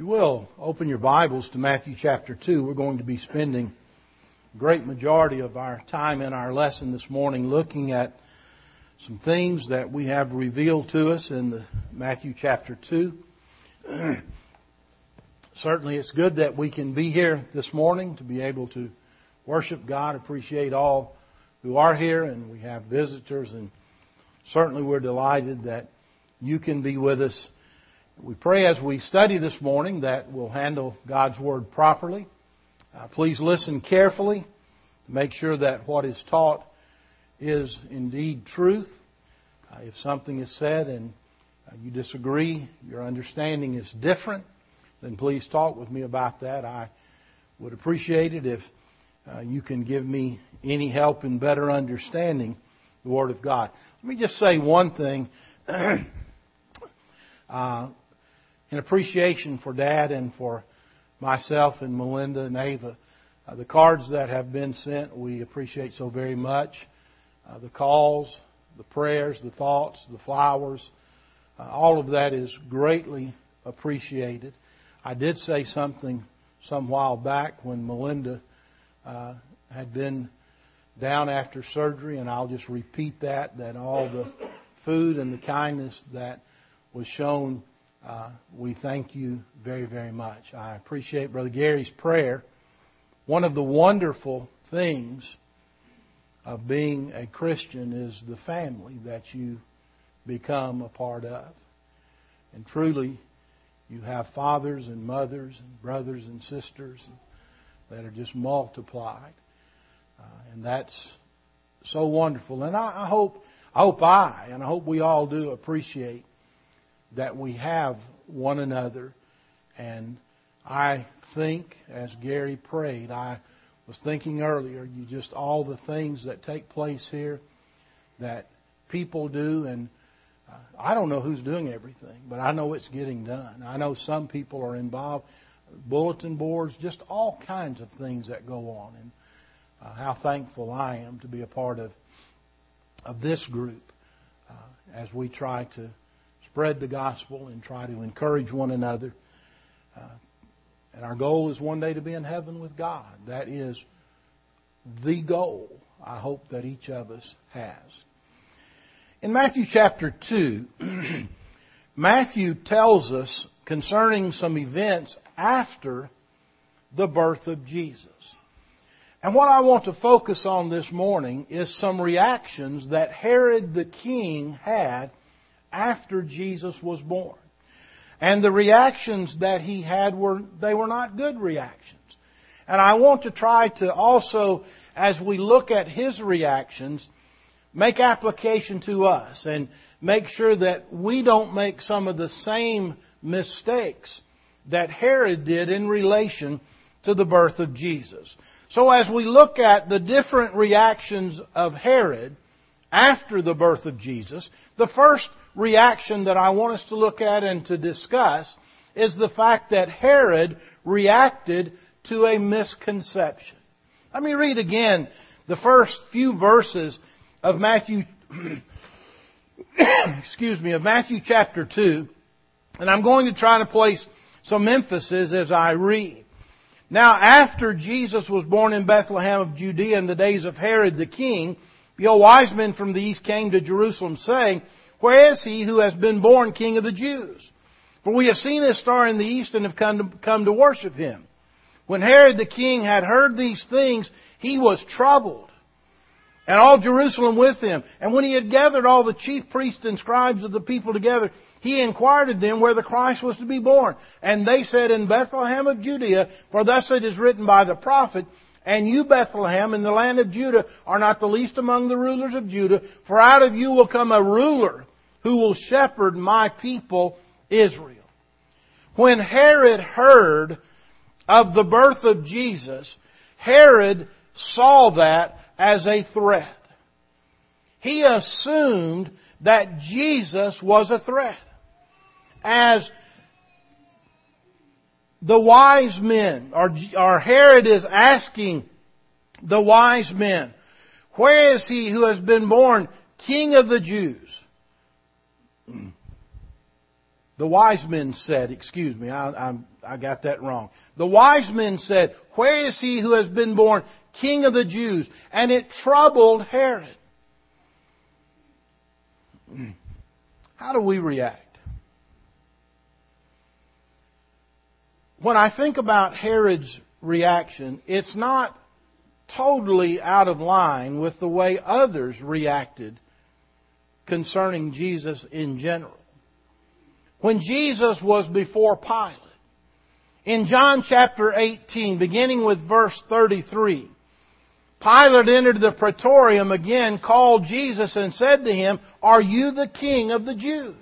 you will, open your Bibles to Matthew chapter 2. We're going to be spending a great majority of our time in our lesson this morning looking at some things that we have revealed to us in the Matthew chapter 2. Certainly it's good that we can be here this morning to be able to worship God. Appreciate all who are here, and we have visitors, and certainly we're delighted that you can be with us. We pray as we study this morning that we'll handle God's Word properly. Please listen carefully to make sure that what is taught is indeed truth. If something is said and you disagree, your understanding is different, then please talk with me about that. I would appreciate it if you can give me any help in better understanding the Word of God. Let me just say one thing. In appreciation for Dad and for myself and Melinda and Ava, the cards that have been sent, we appreciate so very much. The calls, the prayers, the thoughts, the flowers, all of that is greatly appreciated. I did say something some while back when Melinda had been down after surgery, and I'll just repeat that all the food and the kindness that was shown, we thank you very, very much. I appreciate Brother Gary's prayer. One of the wonderful things of being a Christian is the family that you become a part of. And truly, you have fathers and mothers and brothers and sisters that are just multiplied. And that's so wonderful. And I hope we all do appreciate that we have one another. And I think, as Gary prayed, I was thinking earlier, just all the things that take place here that people do, and I don't know who's doing everything, but I know it's getting done. I know some people are involved, bulletin boards, just all kinds of things that go on. And how thankful I am to be a part of this group as we try to spread the gospel and try to encourage one another. And our goal is one day to be in heaven with God. That is the goal I hope that each of us has. In Matthew chapter 2, Matthew tells us concerning some events after the birth of Jesus. And what I want to focus on this morning is some reactions that Herod the king had after Jesus was born. And the reactions that he had were not good reactions. And I want to try to also, as we look at his reactions, make application to us and make sure that we don't make some of the same mistakes that Herod did in relation to the birth of Jesus. So as we look at the different reactions of Herod after the birth of Jesus, the first reaction that I want us to look at and to discuss is the fact that Herod reacted to a misconception. Let me read again the first few verses of Matthew Matthew chapter 2, and I'm going to try to place some emphasis as I read. Now, after Jesus was born in Bethlehem of Judea in the days of Herod the king, behold, wise men from the east came to Jerusalem, saying, Where is he who has been born King of the Jews? For we have seen his star in the east and have come to worship him. When Herod the king had heard these things, he was troubled, and all Jerusalem with him. And when he had gathered all the chief priests and scribes of the people together, he inquired of them where the Christ was to be born. And they said, In Bethlehem of Judea, for thus it is written by the prophet, And you, Bethlehem, in the land of Judah, are not the least among the rulers of Judah, for out of you will come a ruler who will shepherd my people Israel. When Herod heard of the birth of Jesus, Herod saw that as a threat. He assumed that Jesus was a threat. As the wise men, or Herod is asking the wise men, Where is he who has been born King of the Jews? The wise men said, excuse me, I got that wrong. The wise men said, "Where is he who has been born King of the Jews?" And it troubled Herod. How do we react? When I think about Herod's reaction, it's not totally out of line with the way others reacted concerning Jesus in general. When Jesus was before Pilate, in John chapter 18, beginning with verse 33, Pilate entered the praetorium again, called Jesus, and said to him, "Are you the king of the Jews?"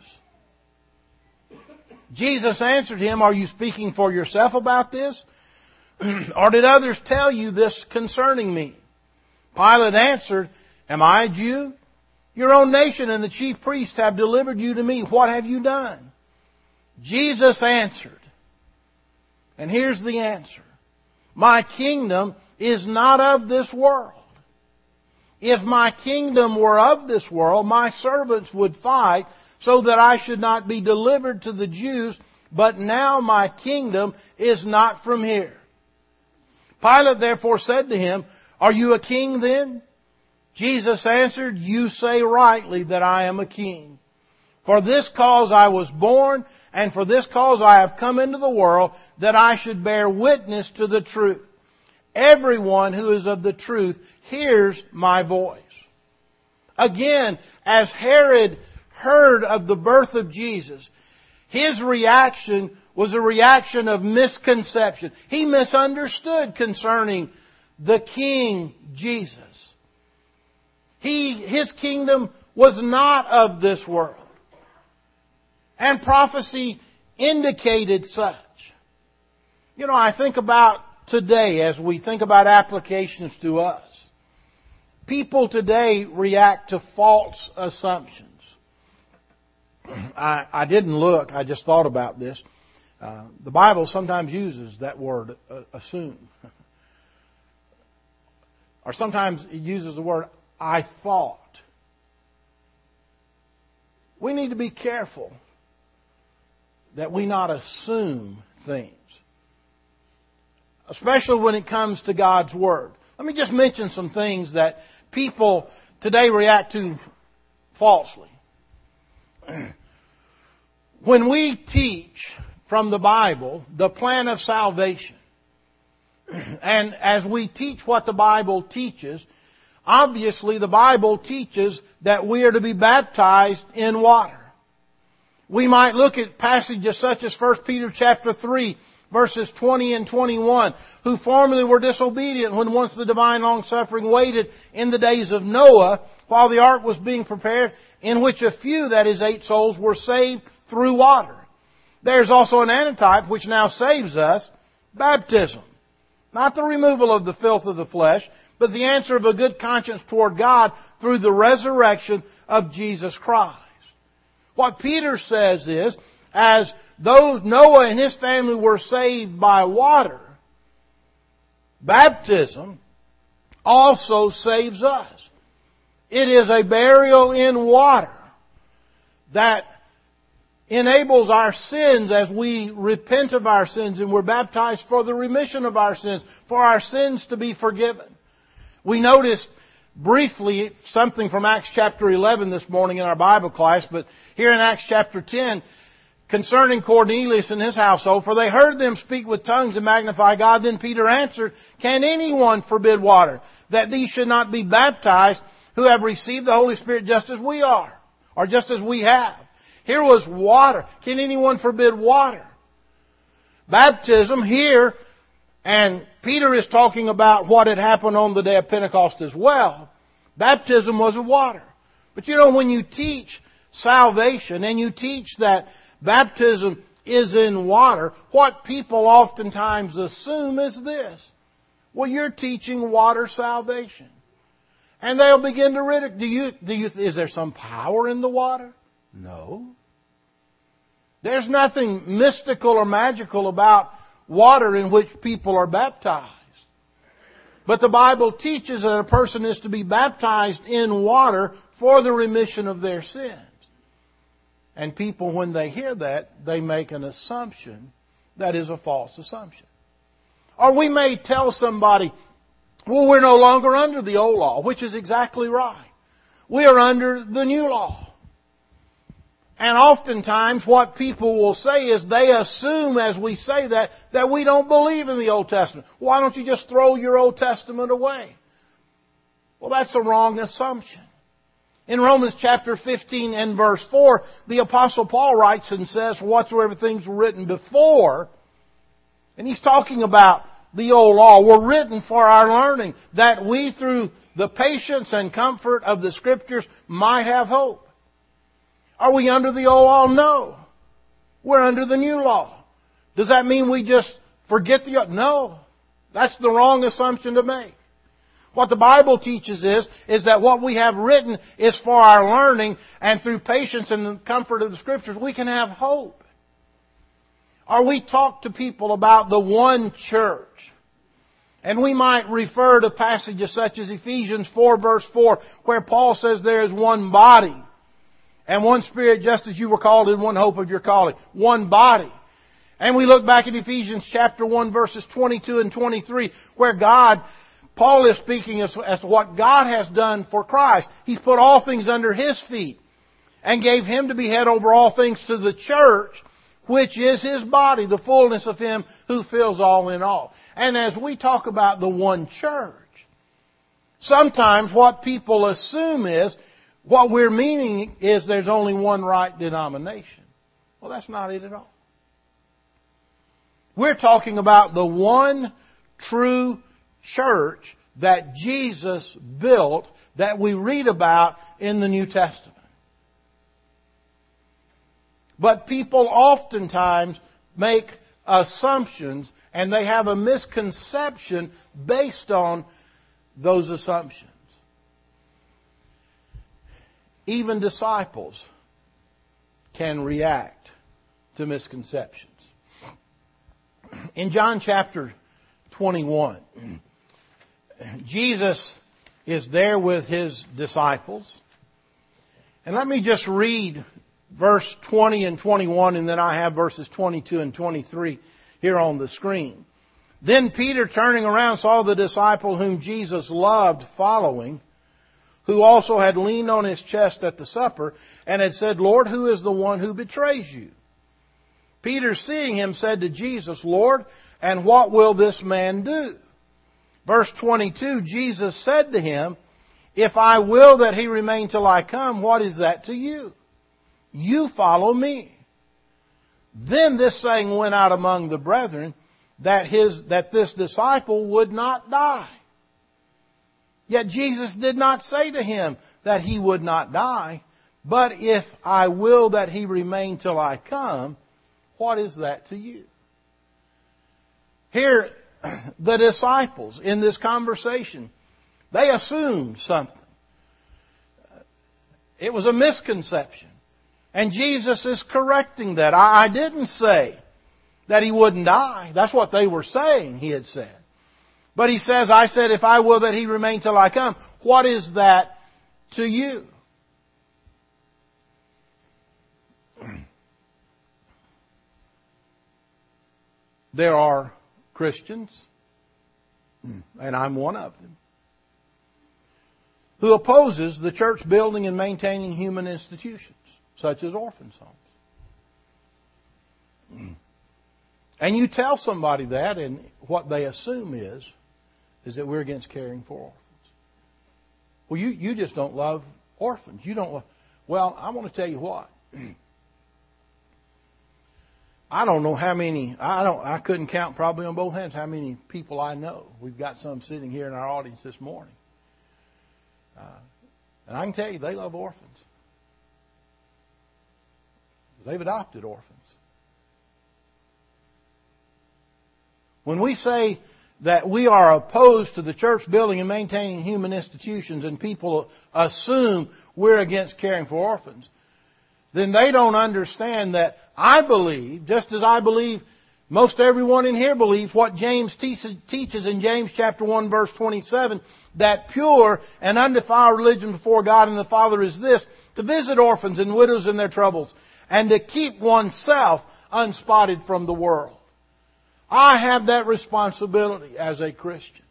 Jesus answered him, "Are you speaking for yourself about this? Or did others tell you this concerning me?" Pilate answered, "Am I a Jew? Your own nation and the chief priests have delivered you to me. What have you done?" Jesus answered, and here's the answer: "My kingdom is not of this world. If my kingdom were of this world, my servants would fight so that I should not be delivered to the Jews, but now my kingdom is not from here." Pilate therefore said to him, "Are you a king then?" Jesus answered, "You say rightly that I am a king. For this cause I was born, and for this cause I have come into the world, that I should bear witness to the truth. Everyone who is of the truth hears my voice." Again, as Herod heard of the birth of Jesus, his reaction was a reaction of misconception. He misunderstood concerning the King Jesus. His kingdom was not of this world. And prophecy indicated such. You know, I think about today, as we think about applications to us, people today react to false assumptions. I didn't look, I just thought about this. The Bible sometimes uses that word, assume. Or sometimes it uses the word, "I thought." We need to be careful that we not assume things, especially when it comes to God's Word. Let me just mention some things that people today react to falsely. When we teach from the Bible the plan of salvation, and as we teach what the Bible teaches, obviously the Bible teaches that we are to be baptized in water. We might look at passages such as 1 Peter chapter 3, verses 20 and 21, "Who formerly were disobedient when once the divine long-suffering waited in the days of Noah, while the ark was being prepared, in which a few, that is 8 souls, were saved through water. There's also an antitype which now saves us, baptism. Not the removal of the filth of the flesh, but the answer of a good conscience toward God through the resurrection of Jesus Christ." What Peter says is, as those Noah and his family were saved by water, baptism also saves us. It is a burial in water that enables our sins as we repent of our sins and we're baptized for the remission of our sins, for our sins to be forgiven. We noticed briefly something from Acts chapter 11 this morning in our Bible class, but here in Acts chapter 10, concerning Cornelius and his household, "For they heard them speak with tongues and magnify God. Then Peter answered, 'Can anyone forbid water, that these should not be baptized, who have received the Holy Spirit just as we are, or just as we have?'" Here was water. Can anyone forbid water? Baptism here, and Peter is talking about what had happened on the day of Pentecost as well. Baptism was of water. But you know, when you teach salvation and you teach that baptism is in water, what people oftentimes assume is this: well, you're teaching water salvation. And they'll begin to ridicule. Is there some power in the water? No. There's nothing mystical or magical about water in which people are baptized. But the Bible teaches that a person is to be baptized in water for the remission of their sins. And people, when they hear that, they make an assumption that is a false assumption. Or we may tell somebody, well, we're no longer under the old law, which is exactly right. We are under the new law. And oftentimes what people will say is they assume as we say that we don't believe in the Old Testament. Why don't you just throw your Old Testament away? Well, that's a wrong assumption. In Romans chapter 15 and verse 4, the Apostle Paul writes and says, whatsoever things were written before, and he's talking about the old law, were written for our learning, that we through the patience and comfort of the Scriptures might have hope. Are we under the old law? No. We're under the new law. Does that mean we just forget the old? No. That's the wrong assumption to make. What the Bible teaches is that what we have written is for our learning, and through patience and the comfort of the Scriptures, we can have hope. Or we talk to people about the one church. And we might refer to passages such as Ephesians 4 verse 4, where Paul says there is one body, and one Spirit, just as you were called in one hope of your calling. One body. And we look back at Ephesians chapter 1 verses 22 and 23, where Paul is speaking as to what God has done for Christ. He's put all things under His feet and gave Him to be head over all things to the church, which is His body, the fullness of Him who fills all in all. And as we talk about the one church, sometimes what people assume is, what we're meaning is there's only one right denomination. Well, that's not it at all. We're talking about the one true church that Jesus built, that we read about in the New Testament. But people oftentimes make assumptions, and they have a misconception based on those assumptions. Even disciples can react to misconceptions. In John chapter 21, Jesus is there with His disciples. And let me just read verse 20 and 21, and then I have verses 22 and 23 here on the screen. Then Peter, turning around, saw the disciple whom Jesus loved following, who also had leaned on his chest at the supper, and had said, Lord, who is the one who betrays you? Peter, seeing him, said to Jesus, Lord, and what will this man do? Verse 22, Jesus said to him, if I will that he remain till I come, what is that to you? You follow me. Then this saying went out among the brethren, that this disciple would not die. Yet Jesus did not say to him that he would not die, but if I will that he remain till I come, what is that to you? Here, the disciples in this conversation, they assumed something. It was a misconception. And Jesus is correcting that. I didn't say that he wouldn't die. That's what they were saying, he had said. But he says, I said, if I will that he remain till I come, what is that to you? There are Christians, and I'm one of them, who opposes the church building and maintaining human institutions, such as orphans' homes. And you tell somebody that, and what they assume is that we're against caring for orphans. Well, you just don't love orphans. You don't love... Well, I want to tell you what. I don't know how many... I couldn't count probably on both hands how many people I know. We've got some sitting here in our audience this morning. And I can tell you, they love orphans. They've adopted orphans. When we say that we are opposed to the church building and maintaining human institutions, and people assume we're against caring for orphans, then they don't understand that I believe, just as I believe most everyone in here believes, what James teaches in James chapter 1 verse 27, that pure and undefiled religion before God and the Father is this, to visit orphans and widows in their troubles, and to keep oneself unspotted from the world. I have that responsibility as a Christian.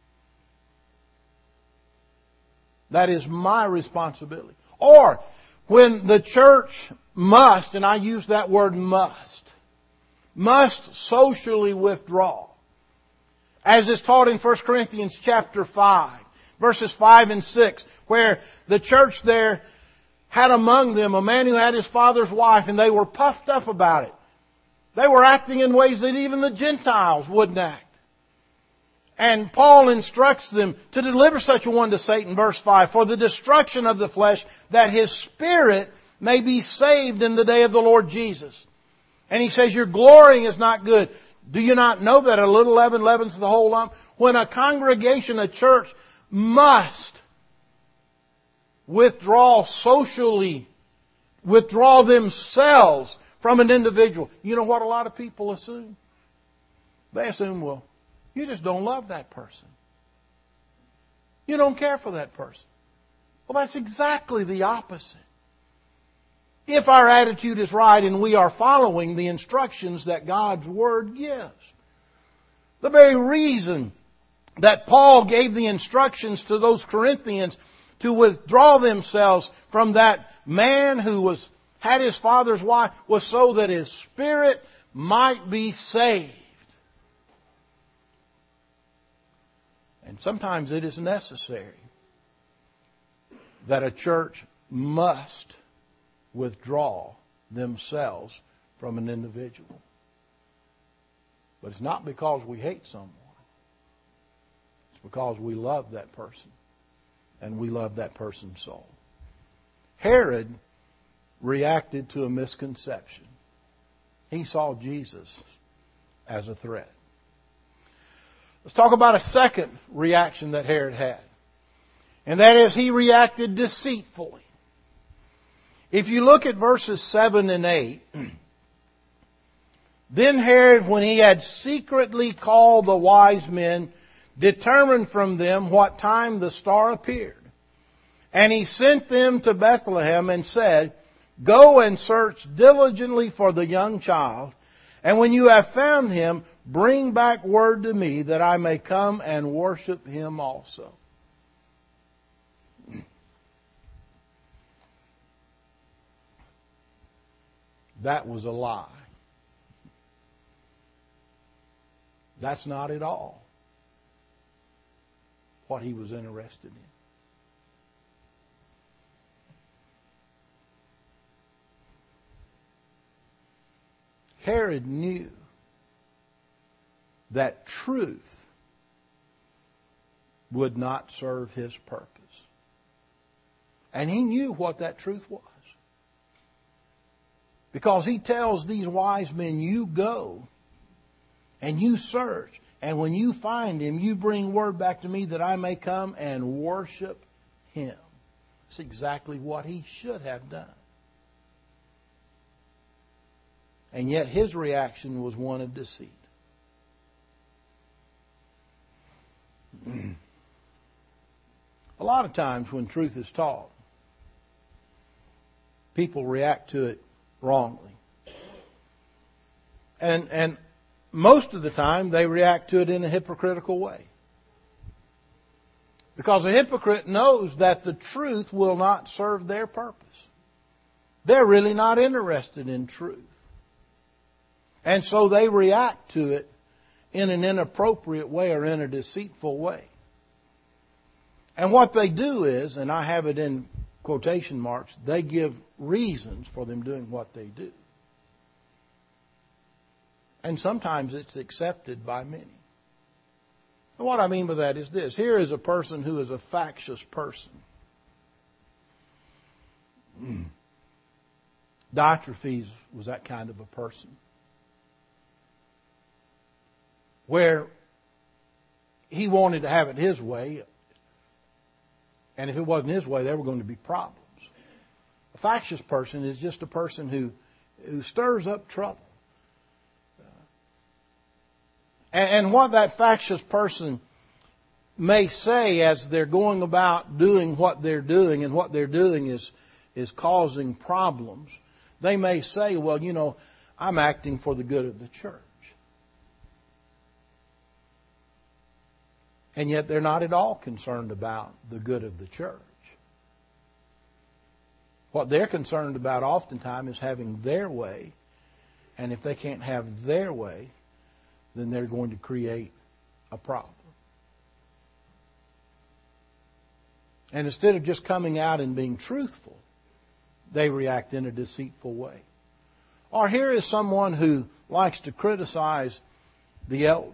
That is my responsibility. Or when the church must, and I use that word must socially withdraw. As is taught in 1 Corinthians chapter 5, verses 5 and 6, where the church there had among them a man who had his father's wife, and they were puffed up about it. They were acting in ways that even the Gentiles wouldn't act. And Paul instructs them to deliver such a one to Satan, verse 5, for the destruction of the flesh, that his spirit may be saved in the day of the Lord Jesus. And he says, your glorying is not good. Do you not know that a little leaven leavens the whole lump? When a congregation, a church, must withdraw socially, withdraw themselves from an individual, you know what a lot of people assume? They assume, well, you just don't love that person. You don't care for that person. Well, that's exactly the opposite. If our attitude is right and we are following the instructions that God's Word gives. The very reason that Paul gave the instructions to those Corinthians to withdraw themselves from that man who had his father's wife was so that his spirit might be saved. And sometimes it is necessary that a church must withdraw themselves from an individual. But it's not because we hate someone. It's because we love that person. And we love that person's soul. Herod reacted to a misconception. He saw Jesus as a threat. Let's talk about a second reaction that Herod had. And that is, he reacted deceitfully. If you look at verses 7 and 8, then Herod, when he had secretly called the wise men, determined from them what time the star appeared. And he sent them to Bethlehem and said, go and search diligently for the young child, and when you have found him, bring back word to me that I may come and worship him also. That was a lie. That's not at all what he was interested in. Herod knew that truth would not serve his purpose. And he knew what that truth was. Because he tells these wise men, you go and you search. And when you find him, you bring word back to me that I may come and worship him. That's exactly what he should have done. And yet his reaction was one of deceit. A lot of times when truth is taught, people react to it wrongly. And most of the time they react to it in a hypocritical way. Because a hypocrite knows that the truth will not serve their purpose. They're really not interested in truth. And so they react to it in an inappropriate way or in a deceitful way. And what they do is, and I have it in quotation marks, they give reasons for them doing what they do. And sometimes it's accepted by many. And what I mean by that is this. Here is a person who is a factious person. Diotrephes was that kind of a person. Where he wanted to have it his way. And if it wasn't his way, there were going to be problems. A factious person is just a person who stirs up trouble. And what that factious person may say as they're going about doing what they're doing, and what they're doing is causing problems, they may say, well, I'm acting for the good of the church. And yet they're not at all concerned about the good of the church. What they're concerned about oftentimes is having their way. And if they can't have their way, then they're going to create a problem. And instead of just coming out and being truthful, they react in a deceitful way. Or here is someone who likes to criticize the elders.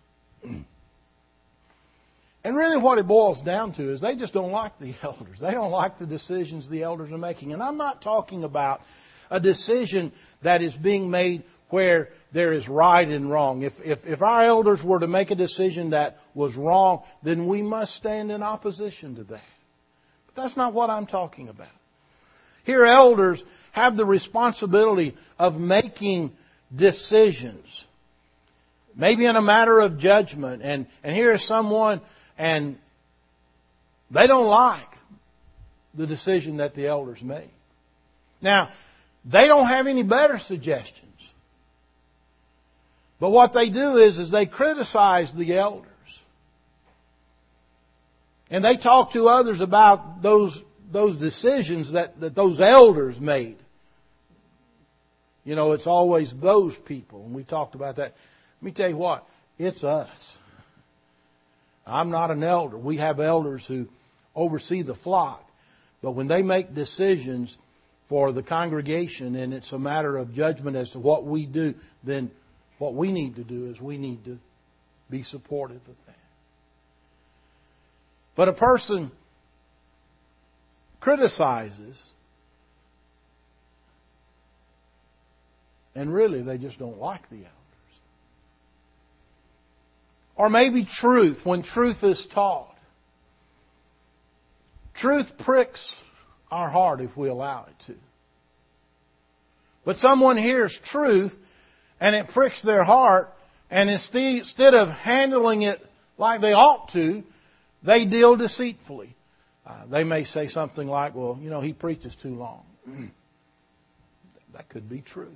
And really what it boils down to is they just don't like the elders. They don't like the decisions the elders are making. And I'm not talking about a decision that is being made where there is right and wrong. If our elders were to make a decision that was wrong, then we must stand in opposition to that. But that's not what I'm talking about. Here elders have the responsibility of making decisions. Maybe in a matter of judgment. And here is someone, and they don't like the decision that the elders made. Now, they don't have any better suggestions. But what they do is they criticize the elders. And they talk to others about those decisions that those elders made. It's always those people. And we talked about that. Let me tell you what. It's us. I'm not an elder. We have elders who oversee the flock. But when they make decisions for the congregation and it's a matter of judgment as to what we do, then what we need to do is we need to be supportive of that. But a person criticizes, and really they just don't like the elders. Or maybe truth, when truth is taught. Truth pricks our heart if we allow it to. But someone hears truth and it pricks their heart, and instead of handling it like they ought to, they deal deceitfully. They may say something like, well, he preaches too long. That could be true.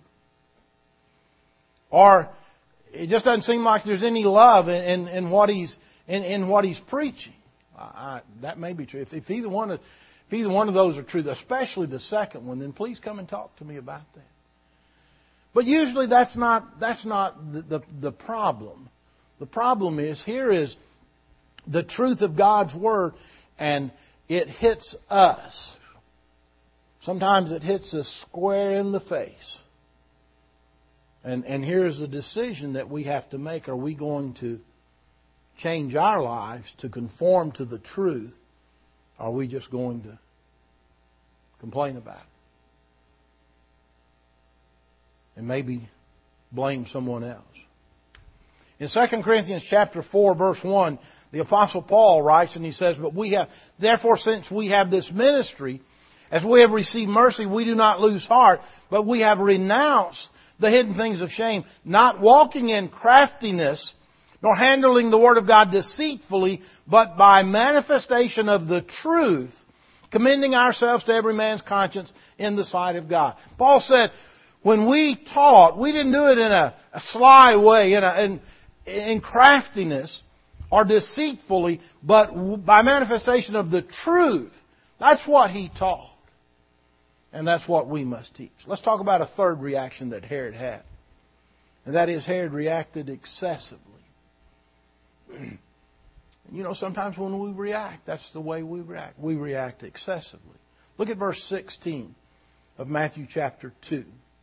Or it just doesn't seem like there's any love in what he's preaching. That may be true. If either one of those are true, especially the second one, then please come and talk to me about that. But usually that's not the problem. The problem is here is the truth of God's Word, and it hits us. Sometimes it hits us square in the face. And here's the decision that we have to make. Are we going to change our lives to conform to the truth? Or are we just going to complain about it? And maybe blame someone else. In 2 Corinthians chapter 4, verse 1, the Apostle Paul writes, and he says, Therefore, since we have this ministry, as we have received mercy, we do not lose heart, but we have renounced the hidden things of shame, not walking in craftiness, nor handling the Word of God deceitfully, but by manifestation of the truth, commending ourselves to every man's conscience in the sight of God. Paul said, when we taught, we didn't do it in a sly way, in craftiness or deceitfully, but by manifestation of the truth. That's what he taught. And that's what we must teach. Let's talk about a third reaction that Herod had. And that is Herod reacted excessively. Sometimes when we react, that's the way we react. We react excessively. Look at verse 16 of Matthew chapter 2.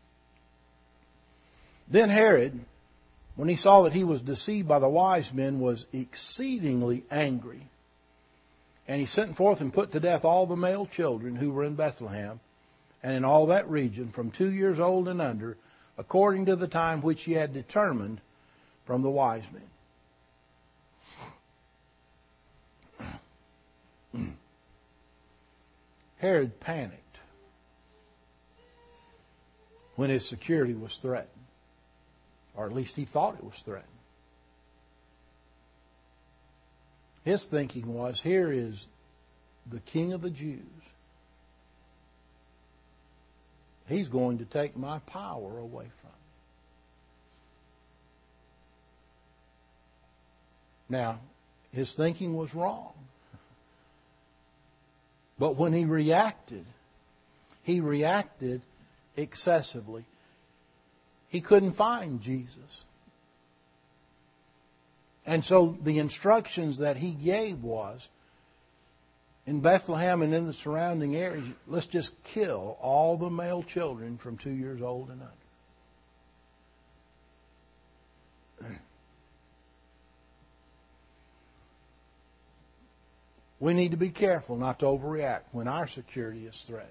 Then Herod, when he saw that he was deceived by the wise men, was exceedingly angry. And he sent forth and put to death all the male children who were in Bethlehem and in all that region from 2 years old and under, according to the time which he had determined from the wise men. Herod panicked when his security was threatened. Or at least he thought it was threatened. His thinking was, here is the King of the Jews. He's going to take my power away from me. Now, his thinking was wrong. But when he reacted excessively. He couldn't find Jesus. And so the instructions that he gave was, in Bethlehem and in the surrounding areas, let's just kill all the male children from 2 years old and under. We need to be careful not to overreact when our security is threatened.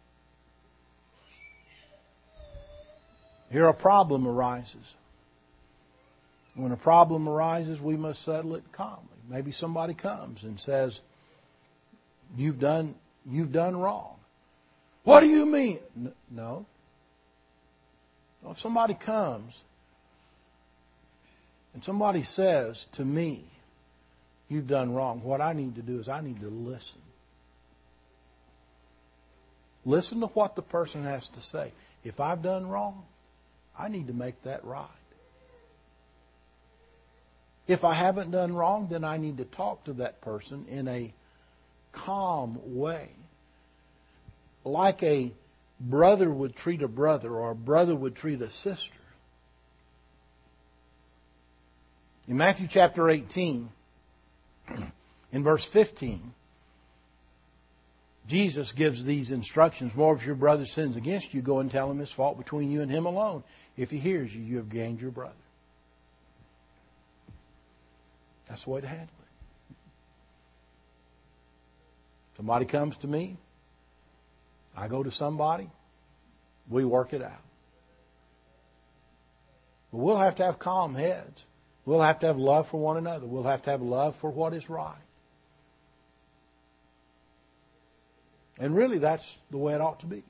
Here a problem arises. When a problem arises, we must settle it calmly. Maybe somebody comes and says, You've done wrong. What do you mean? No. If somebody comes and somebody says to me, you've done wrong, what I need to do is I need to listen. Listen to what the person has to say. If I've done wrong, I need to make that right. If I haven't done wrong, then I need to talk to that person in a calm way. Like a brother would treat a brother or a brother would treat a sister. In Matthew chapter 18, in verse 15, Jesus gives these instructions. More, if your brother sins against you, go and tell him his fault between you and him alone. If he hears you, you have gained your brother. That's the way to handle it. Somebody comes to me, I go to somebody, we work it out. But we'll have to have calm heads. We'll have to have love for one another. We'll have to have love for what is right. And really, that's the way it ought to be.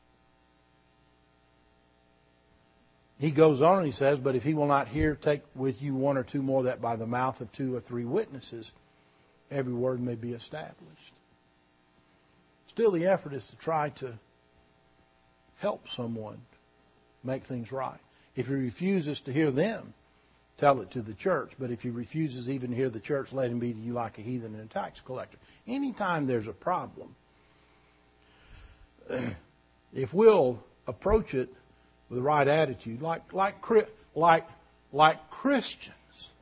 He goes on and he says, but if he will not hear, take with you one or two more, that by the mouth of 2 or 3 witnesses, every word may be established. Still, the effort is to try to help someone make things right. If he refuses to hear them, tell it to the church. But if he refuses even to hear the church, let him be to you like a heathen and a tax collector. Anytime there's a problem, if we'll approach it with the right attitude, like Christians,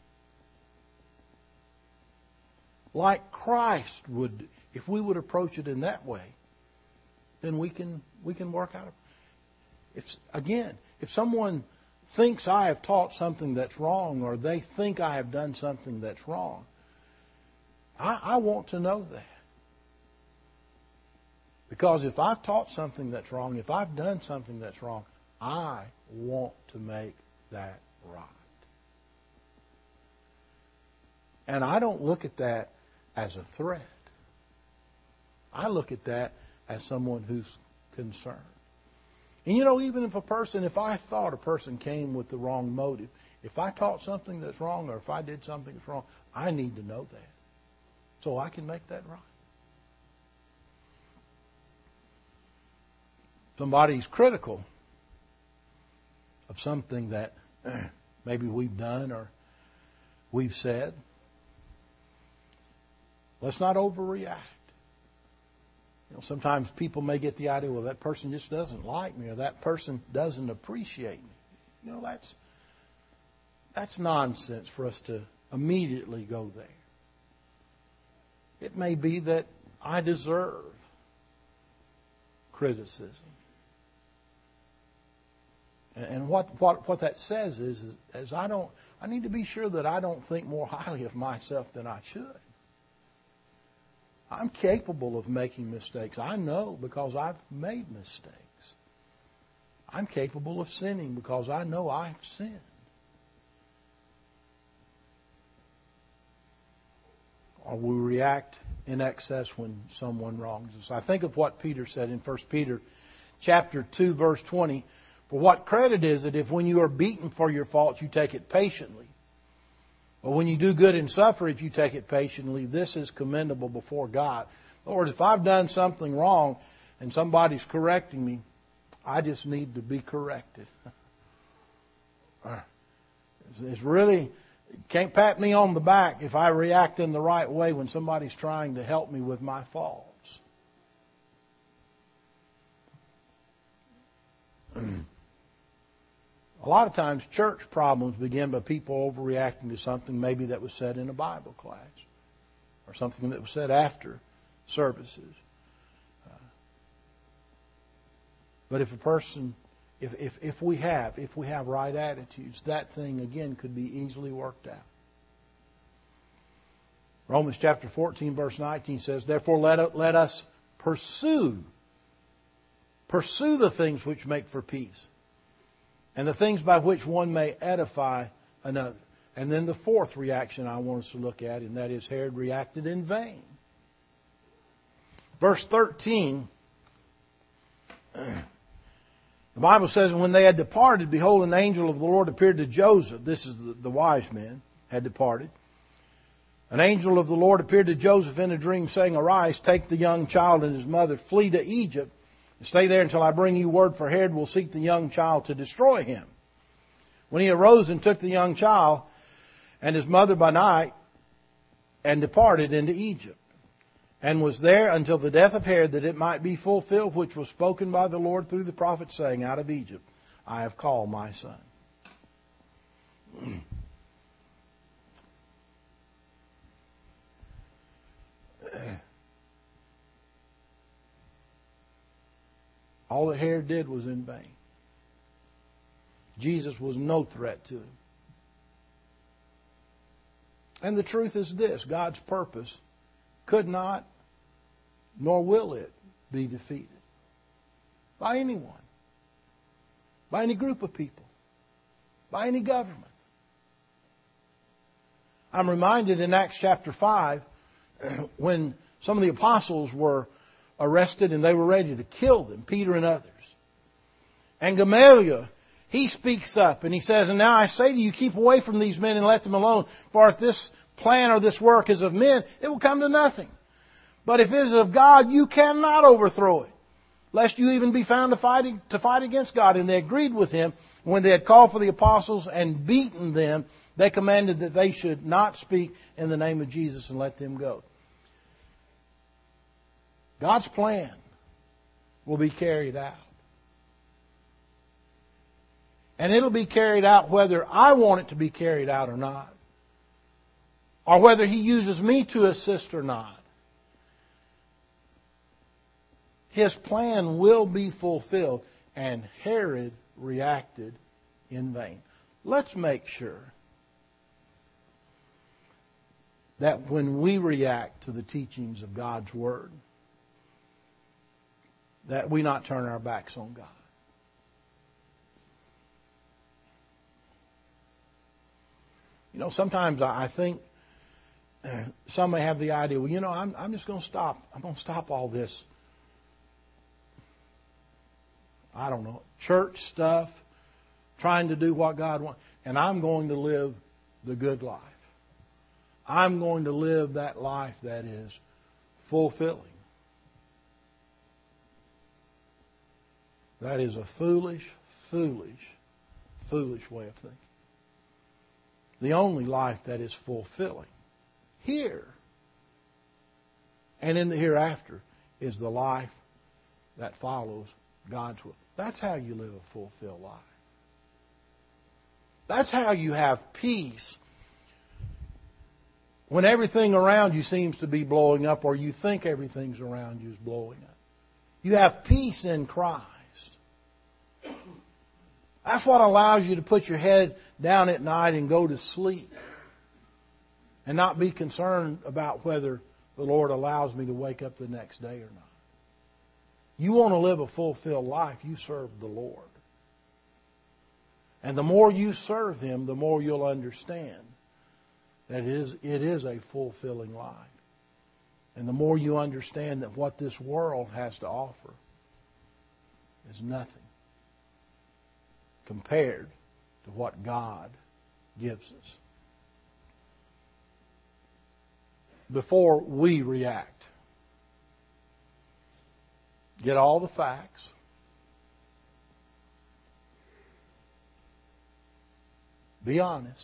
like Christ would, if we would approach it in that way, then we can work out. If someone thinks I have taught something that's wrong, or they think I have done something that's wrong, I want to know that. Because if I've taught something that's wrong, if I've done something that's wrong, I want to make that right. And I don't look at that as a threat. I look at that as someone who's concerned. And even if I thought a person came with the wrong motive, if I taught something that's wrong or if I did something that's wrong, I need to know that so I can make that right. Somebody's critical of something that maybe we've done or we've said, let's not overreact. Sometimes people may get the idea, well, that person just doesn't like me, or that person doesn't appreciate me. That's nonsense for us to immediately go there. It may be that I deserve criticism. And what that says is I need to be sure that I don't think more highly of myself than I should. I'm capable of making mistakes. I know because I've made mistakes. I'm capable of sinning because I know I've sinned. Or we react in excess when someone wrongs us. I think of what Peter said in 1 Peter chapter 2, verse 20. For what credit is it if when you are beaten for your faults you take it patiently? Or when you do good and suffer, if you take it patiently, this is commendable before God. In other words, if I've done something wrong and somebody's correcting me, I just need to be corrected. It's really, can't pat me on the back if I react in the right way when somebody's trying to help me with my faults. A lot of times church problems begin by people overreacting to something maybe that was said in a Bible class or something that was said after services. But if a person, if we have right attitudes, that thing again could be easily worked out. Romans chapter 14 verse 19 says, "Therefore let us pursue the things which make for peace, and the things by which one may edify another." And then the fourth reaction I want us to look at, and that is Herod reacted in vain. Verse 13, the Bible says, "When they had departed, behold, an angel of the Lord appeared to Joseph." This is the wise men had departed. "An angel of the Lord appeared to Joseph in a dream, saying, Arise, take the young child and his mother, flee to Egypt, and stay there until I bring you word, for Herod will seek the young child to destroy him. When he arose and took the young child and his mother by night, and departed into Egypt, and was there until the death of Herod, that it might be fulfilled which was spoken by the Lord through the prophet, saying, Out of Egypt I have called my son." All that Herod did was in vain. Jesus was no threat to him. And the truth is this: God's purpose could not, nor will it, be defeated by anyone, by any group of people, by any government. I'm reminded in Acts chapter 5 when some of the apostles were arrested and they were ready to kill them, Peter and others. And Gamaliel, he speaks up and he says, "And now I say to you, keep away from these men and let them alone. For if this plan or this work is of men, it will come to nothing. But if it is of God, you cannot overthrow it, lest you even be found to fight against God." And they agreed with him. When they had called for the apostles and beaten them, they commanded that they should not speak in the name of Jesus and let them go. God's plan will be carried out. And it'll be carried out whether I want it to be carried out or not, or whether He uses me to assist or not. His plan will be fulfilled, and Herod reacted in vain. Let's make sure that when we react to the teachings of God's Word, that we not turn our backs on God. You know, sometimes I think some may have the idea, well, you know, I'm just going to stop. I'm going to stop all this, I don't know, church stuff, trying to do what God wants, and I'm going to live the good life. I'm going to live that life that is fulfilling. That is a foolish, foolish, foolish way of thinking. The only life that is fulfilling here and in the hereafter is the life that follows God's will. That's how you live a fulfilled life. That's how you have peace when everything around you seems to be blowing up, or you think everything's around you is blowing up. You have peace in Christ. That's what allows you to put your head down at night and go to sleep and not be concerned about whether the Lord allows me to wake up the next day or not. You want to live a fulfilled life, you serve the Lord. And the more you serve Him, the more you'll understand that it is a fulfilling life. And the more you understand that what this world has to offer is nothing compared to what God gives us. Before we react, get all the facts, Be honest.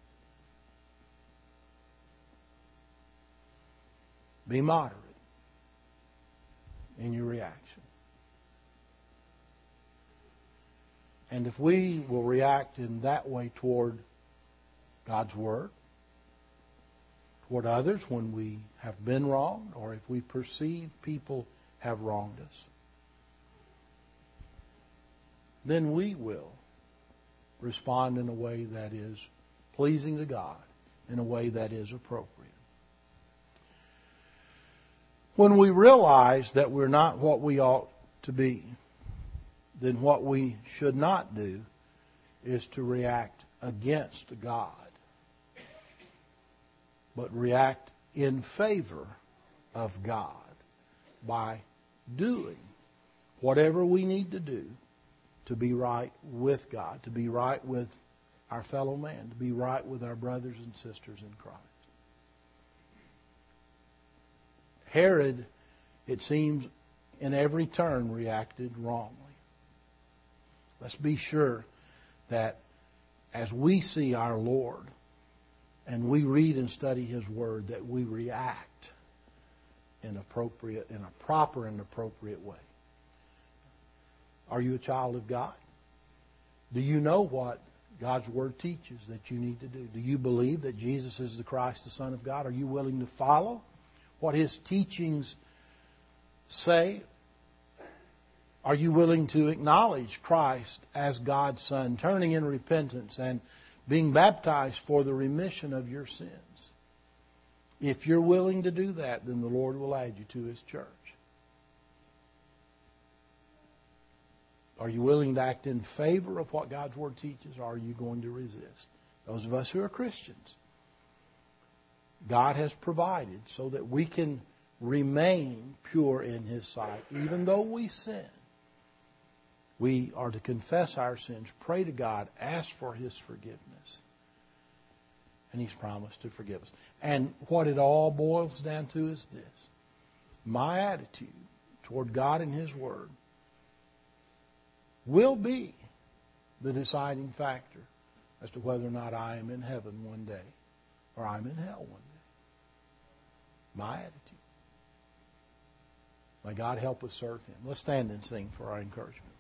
Be moderate in your reaction. And if we will react in that way toward God's Word, toward others when we have been wronged, or if we perceive people have wronged us, then we will respond in a way that is pleasing to God, in a way that is appropriate. When we realize that we're not what we ought to be, then what we should not do is to react against God, but react in favor of God by doing whatever we need to do to be right with God, to be right with our fellow man, to be right with our brothers and sisters in Christ. Herod, it seems, in every turn reacted wrongly. Let's be sure that as we see our Lord and we read and study His Word, that we react in a proper and appropriate way. Are you a child of God? Do you know what God's Word teaches that you need to do? Do you believe that Jesus is the Christ, the Son of God? Are you willing to follow what His teachings say? Are you willing to acknowledge Christ as God's Son, turning in repentance and being baptized for the remission of your sins? If you're willing to do that, then the Lord will add you to His church. Are you willing to act in favor of what God's Word teaches, or are you going to resist? Those of us who are Christians, God has provided so that we can remain pure in His sight, even though we sin. We are to confess our sins, pray to God, ask for His forgiveness. And He's promised to forgive us. And what it all boils down to is this: my attitude toward God and His Word will be the deciding factor as to whether or not I am in heaven one day or I'm in hell one day. My attitude. May God help us serve Him. Let's stand and sing for our encouragement.